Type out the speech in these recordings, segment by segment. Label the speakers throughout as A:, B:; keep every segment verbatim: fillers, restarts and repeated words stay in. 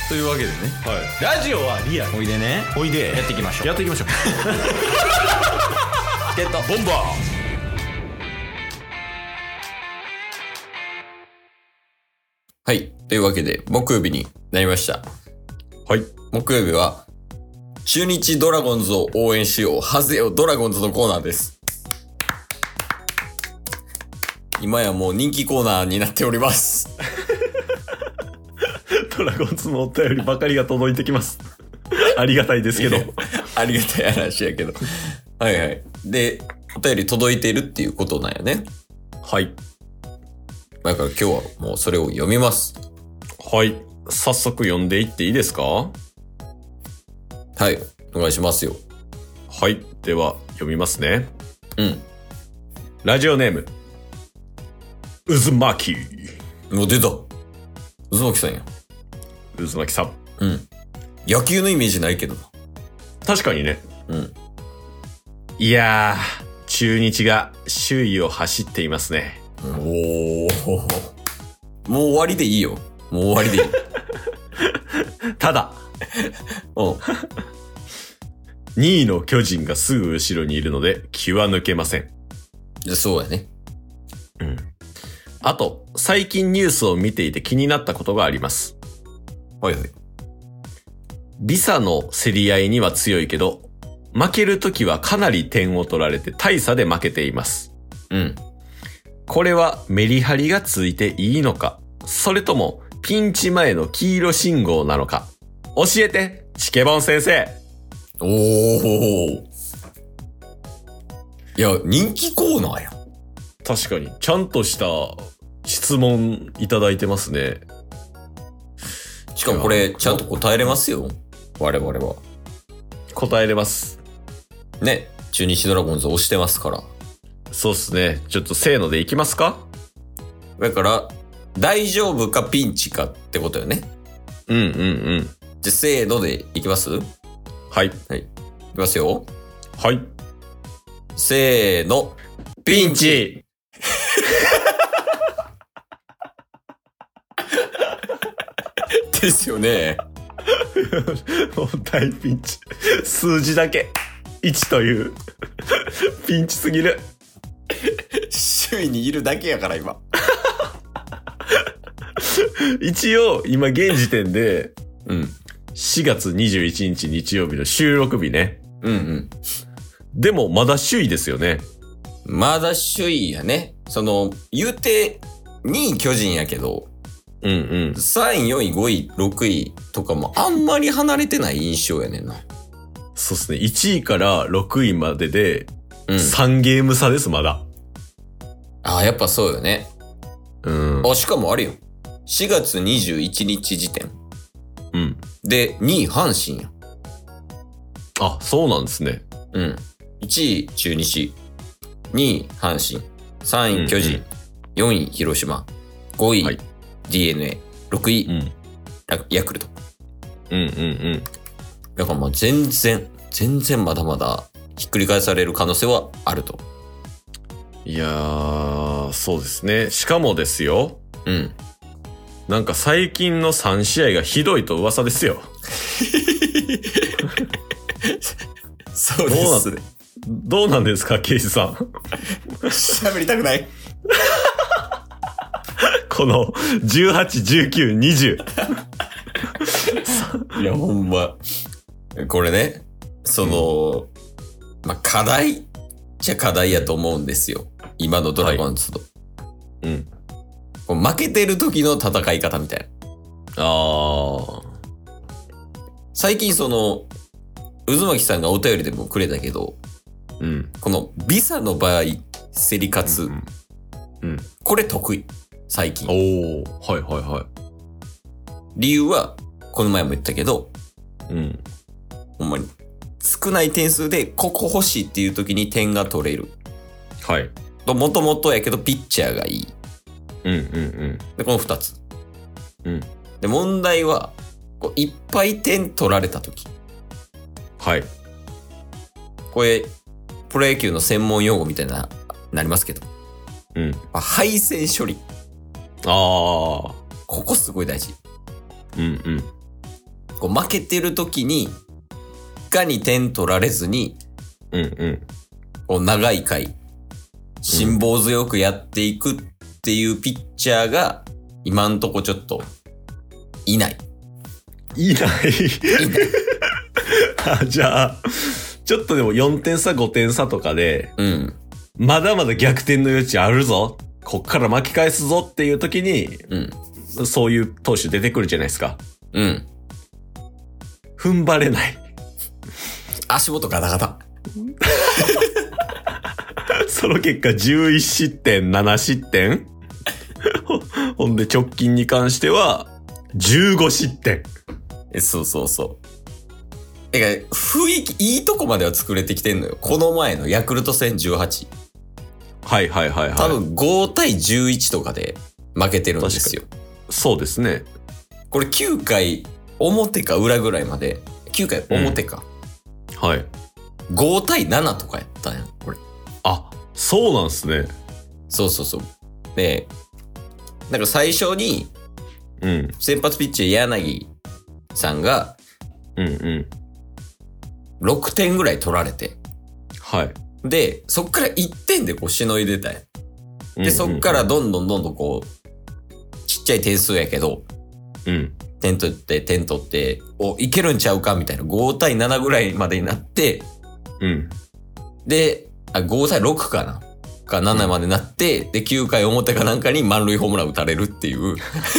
A: というわけでね、
B: はい、ラジオはリアル。
A: おいでね、
B: おいで
A: やっていきましょう。
B: やっていきましょう
A: ゲット
B: ボンバー。
A: はい、というわけで木曜日になりました。
B: はい、
A: 木曜日は中日ドラゴンズを応援しよう、ハゼよドラゴンズのコーナーです。今やもう人気コーナーになっております
B: ドラゴンズのお便りばかりが届いてきますありがたいですけど
A: ありがたい話やけどはいはい。で、お便り届いているっていうことなんよね。
B: はい。
A: だから今日はもうそれを読みます。
B: はい。早速読んでいっていいですか？
A: はい。お願いしますよ。
B: はい。では読みますね。
A: うん。
B: ラジオネーム渦巻。
A: もう出た。渦巻さんや。
B: 渦巻さん。
A: うん。野球のイメージないけどな。
B: 確かにね。
A: うん。
B: いやー、中日が首位を走っていますね。
A: おー。もう終わりでいいよ。もう終わりでいい。
B: ただ、
A: お
B: にいの巨人がすぐ後ろにいるので気は抜けません。
A: そうやね。
B: うん。あと、最近ニュースを見ていて気になったことがあります。
A: はいはい。
B: ビサの競り合いには強いけど、負けるときはかなり点を取られて大差で負けています。
A: うん。
B: これはメリハリがついていいのか、それともピンチ前の黄色信号なのか、教えて、チケボン先生。
A: おー。いや、人気コーナーや。
B: 確かに、ちゃんとした質問いただいてますね。
A: しかもこれ、ちゃんと答えれますよ。我々は。
B: 答えれます。
A: ね。中日ドラゴンズ押してますから。
B: そうっすね。ちょっとせーのでいきますか？
A: だから、大丈夫かピンチかってことよね。
B: うんうんうん。
A: じゃ、せーのでいきます？
B: はい。
A: はい。いきますよ。
B: はい。
A: せーの。ピンチですよね。
B: もう大ピンチ。数字だけ。いちという。ピンチすぎる。
A: 首位にいるだけやから今。
B: 一応、今現時点で、
A: うん。
B: しがつにじゅういちにち日曜日の収録日ね。
A: うんうん。
B: でもまだ首位ですよね。
A: まだ首位やね。その、言うて、にい巨人やけど、
B: うんうん。
A: さんい、よんい、ごい、ろくいとかもあんまり離れてない印象やねんな。
B: そうですね。いちいからろくいまでで、
A: うん。
B: さんゲーム差です、まだ。
A: ああ、やっぱそうよね。
B: うん。
A: あ、しかもあれよ。しがつにじゅういちにち時点。
B: うん。
A: で、にい阪神や。
B: あ、そうなんですね。
A: うん。いちい中日。にい阪神。さんい巨人。うんうん、よんい広島。ごい、はい、ディーエヌエー。ろくい、うん、ヤクルト。
B: うんうんうん。
A: だからまあ全然、全然まだまだひっくり返される可能性はあると。
B: いやー、そうですね。しかもですよ。
A: うん。
B: なんか最近のさんしあいがひどいと噂ですよ。
A: そうですね。
B: どうなんですか、ケイジさん。
A: 喋りたくない
B: このじゅうはち、じゅうきゅう、にじゅ
A: う。いや、ほんま。これね、その、うん、まあ、課題じゃ課題やと思うんですよ。今のドラゴンズと。はい、うん。こう負けてる時の戦い方みたいな。
B: ああ。
A: 最近その、渦巻さんがお便りでもくれたけど、
B: うん。
A: このビサの場合、競り勝つ。うん、
B: うん。
A: これ得意。最近。
B: おー。はいはいはい。
A: 理由は、この前も言ったけど、
B: うん。
A: ほんまに、少ない点数でここ欲しいっていう時に点が取れる。
B: はい。
A: と、もともとやけどピッチャーがいい。
B: うんうんうん。
A: で、この二つ。
B: うん。
A: で、問題は、こういっぱい点取られた時。
B: はい。
A: これ、プロ野球の専門用語みたいな、なりますけど。
B: うん。
A: まあ、敗戦処理。
B: ああ。
A: ここすごい大事。
B: うんうん。
A: こう負けてる時に、いかに点取られずに、
B: うんうん。
A: こう長い回、辛抱強くやっていくっていうピッチャーが、今んとこちょっと、いない。
B: いない。
A: いない。
B: あ、じゃあ、ちょっとでもよんてん差ごてん差とかで、
A: うん。
B: まだまだ逆転の余地あるぞ。こっから巻き返すぞっていう時に、
A: うん。
B: そういう投手出てくるじゃないですか。
A: うん。
B: 踏ん張れない。
A: 足元ガタガタ。
B: その結果じゅういちしってん、ななしってんほんで直近に関しては、じゅうごしってん。
A: え、そうそうそう。てか、雰囲気、いいとこまでは作れてきてんのよ。この前のヤクルト戦じゅうはち。
B: はいはいはいはい。
A: 多分ごたいじゅういちとかで負けてるんですよ。
B: そうですね。
A: これきゅうかい表か裏ぐらいまで、きゅうかい表か。
B: うん、はい。
A: ごたいななとかやったんや、これ。
B: あ、そうなんすね。
A: そうそうそう。で、なんか最初に、
B: うん。
A: 先発ピッチャー柳さんが、
B: うんうん。
A: ろくてんぐらい取られて。
B: はい。
A: で、そっからいってんでこうしのいでたんや。で、そっからどんどんどんどんこう、ちっちゃい点数やけど、
B: うん。
A: 点取って、点取って、お、いけるんちゃうかみたいなごたいななぐらいまでになって、
B: うん。
A: で、あ、ごたいろくかなかななまでなって、うん、で、きゅうかい表かなんかに満塁ホームラン打たれるっていう。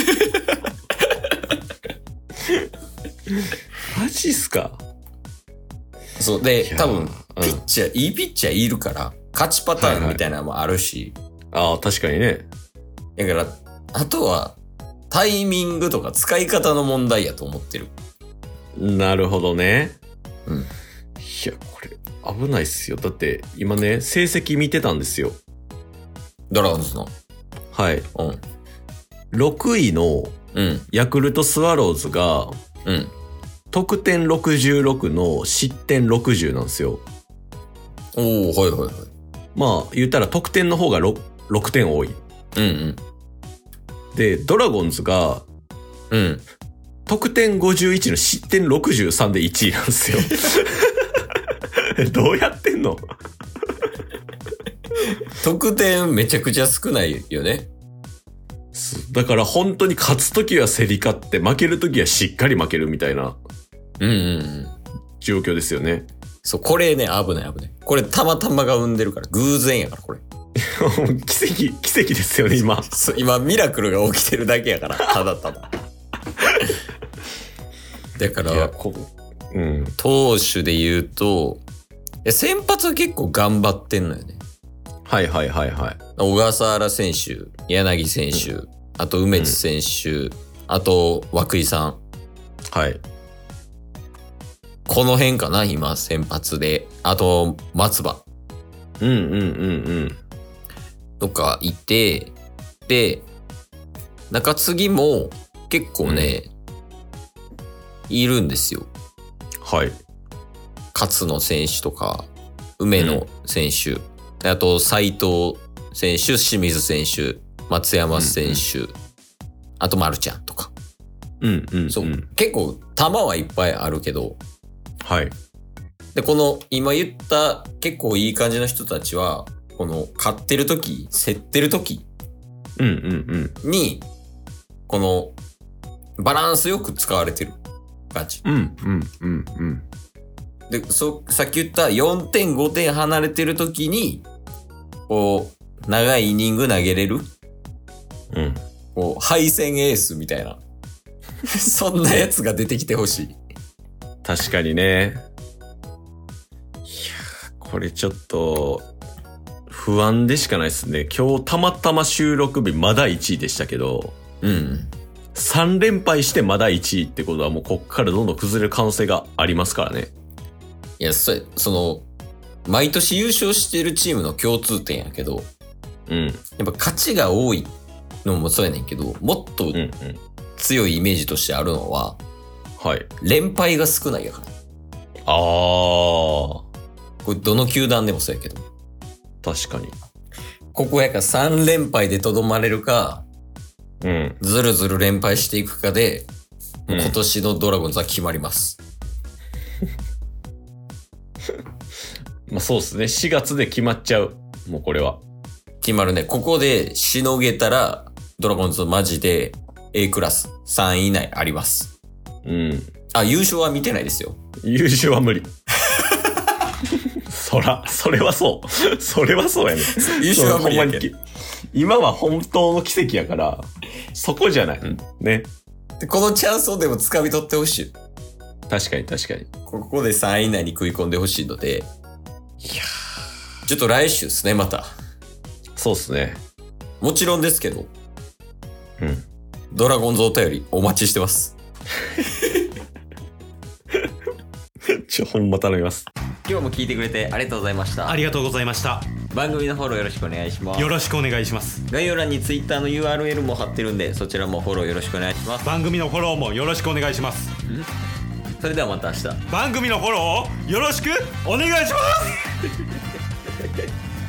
B: マジっすか？
A: そう。で、多分、ピッチャー、うん、いいピッチャーいるから、勝ちパターンみたいなのもあるし。
B: はいはい、ああ、確かにね。
A: だから、あとは、タイミングとか使い方の問題やと思ってる。
B: なるほどね。
A: うん。い
B: や、これ、危ないっすよ。だって、今ね、成績見てたんですよ。
A: ドラゴンズの。
B: はい。
A: うん。
B: ろくいの、
A: うん。
B: ヤクルトスワローズが、
A: うん。
B: 得点ろくじゅうろくの失点ろくじゅうなんですよ。
A: おー、はいはいはい。
B: まあ、言ったら得点の方が 6, ろくてん多い。
A: うんうん。
B: で、ドラゴンズが、
A: うん。
B: 得点ごじゅういちの失点ろくじゅうさんでいちいなんですよ。どうやってんの？
A: 得点めちゃくちゃ少ないよね。
B: だから本当に勝つときは競り勝って負けるときはしっかり負けるみたいな。
A: うんうんうん。
B: 状況ですよね。
A: そう、これね、危ない危ない。これたまたまが生んでるから、偶然やから、これ。
B: 奇跡、奇跡ですよね、今。
A: そう、今、ミラクルが起きてるだけやから、ただただ。だから、うん、投手で言うと、先発は結構頑張ってんのよね。
B: はいはいはいはい。
A: 小笠原選手、柳選手、うん、あと梅津選手、うん、あと涌井さん。
B: はい。
A: この辺かな、今、先発で。あと、松葉。
B: うんうんうんうん。
A: とかいて、で、中継ぎも結構ね、うん、いるんですよ。
B: はい。
A: 勝野選手とか、梅野選手、うん、あと斉藤選手、清水選手、松山選手、うんうん、あと丸ちゃんとか。
B: うんうん、うん。
A: そう。結構球はいっぱいあるけど、
B: はい。
A: で、この今言った結構いい感じの人たちは、この勝ってる時、競ってる時
B: うんうんうん
A: に、このバランスよく使われてる感じ。
B: うんうんうんうん。
A: で、そ、さっき言ったよんてんごてん離れてる時に、こう、長いイニング投げれる。
B: うん。
A: こう、敗戦エースみたいな。そんなやつが出てきてほしい。
B: 確かにね。いやこれちょっと、不安でしかないですね。今日たまたま収録日まだいちいでしたけど、
A: うん。
B: さん連敗してまだいちいってことはもうこっからどんどん崩れる可能性がありますからね。
A: いや、それ、その、毎年優勝してるチームの共通点やけど、
B: うん。
A: やっぱ勝ちが多いのもそうやねんけど、もっと強いイメージとしてあるのは、
B: はい。
A: 連敗が少ないやから。
B: ああ。こ
A: れどの球団でもそうやけど。
B: 確かに。
A: ここやからさん連敗でとどまれるか、
B: うん。
A: ずるずる連敗していくかで、 うん、今年のドラゴンズは決まります。
B: まあそうですね。しがつで決まっちゃう。もうこれは。
A: 決まるね。ここでしのげたら、ドラゴンズマジで A クラスさんい以内あります。
B: うん。
A: あ、優勝は見てないですよ。
B: 優勝は無理。そら、それはそう。それはそうやね。
A: 優勝は無理やけど。
B: 今は本当の奇跡やから、そこじゃない。うん、ね。
A: で、このチャンスをでも掴み取ってほしい。
B: 確かに確かに。
A: ここでさんい以内に食い込んでほしいので。いやー。ちょっと来週ですね、また。
B: そうっすね。
A: もちろんですけど。
B: うん。
A: ドラゴンズお便りお待ちしてます。
B: ちょ、ほんま頼みます。
A: 今日も聞いてくれてありがとうございました。
C: ありがとうございました。
A: 番組のフォローよろしくお願いします。
C: よろしくお願いします。
A: 概要欄に Twitter の ユーアールエル も貼ってるんで、そちらもフォローよろしくお願いします。
C: 番組のフォローもよろしくお願いします。
A: それではまた明日。
C: 番組のフォローをよろしくお願いします。